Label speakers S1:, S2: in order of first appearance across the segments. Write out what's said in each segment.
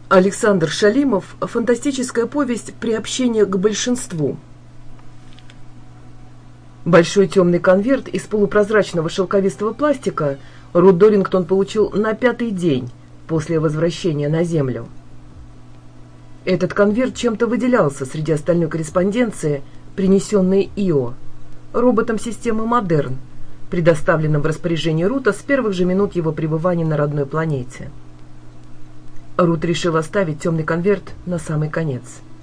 S1: Александр Шалимов. Фантастическая повесть «Приобщение к большинству». Большой темный конверт из полупрозрачного шелковистого пластика Рут Дорингтон получил на 5-й день после возвращения на Землю. Этот конверт чем-то выделялся среди остальной корреспонденции, принесенной Ио, роботом системы «Модерн», предоставленным в распоряжение Рута с первых же минут его пребывания на родной планете. Рут решил оставить темный конверт на самый конец.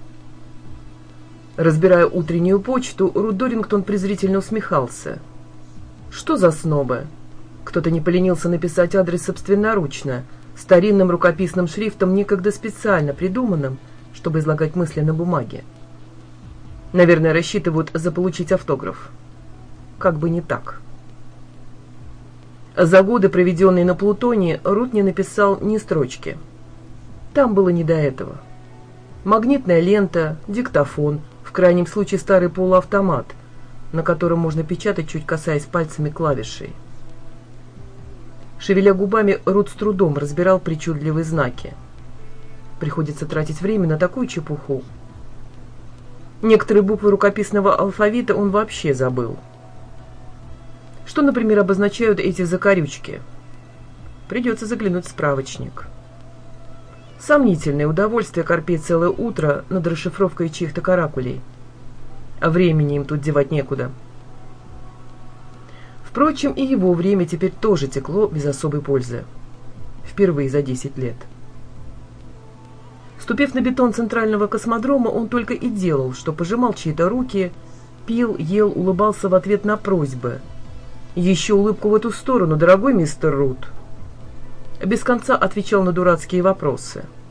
S1: Разбирая утреннюю почту, Рут Дорингтон презрительно усмехался. Что за снобы? Кто-то не поленился написать адрес собственноручно, старинным рукописным шрифтом, некогда специально придуманным, чтобы излагать мысли на бумаге. Наверное, рассчитывают заполучить автограф. Как бы не так. За годы, проведенные на Плутоне, Рут не написал ни строчки. Там было не до этого. Магнитная лента, диктофон, в крайнем случае старый полуавтомат, на котором можно печатать, чуть касаясь пальцами клавишей. Шевеля губами, Рут с трудом разбирал причудливые знаки. Приходится тратить время на такую чепуху. Некоторые буквы рукописного алфавита он вообще забыл. Что, например, обозначают эти закорючки? Придется заглянуть в справочник. Сомнительное удовольствие корпеть целое утро над расшифровкой чьих-то каракулей. А времени им тут девать некуда. Впрочем, и его время теперь тоже текло без особой пользы. Впервые за 10 лет. Ступив на бетон центрального космодрома, он только и делал, что пожимал чьи-то руки, пил, ел, улыбался в ответ на просьбы. Еще улыбку в эту сторону, дорогой мистер Рут. Без конца отвечал на дурацкие вопросы.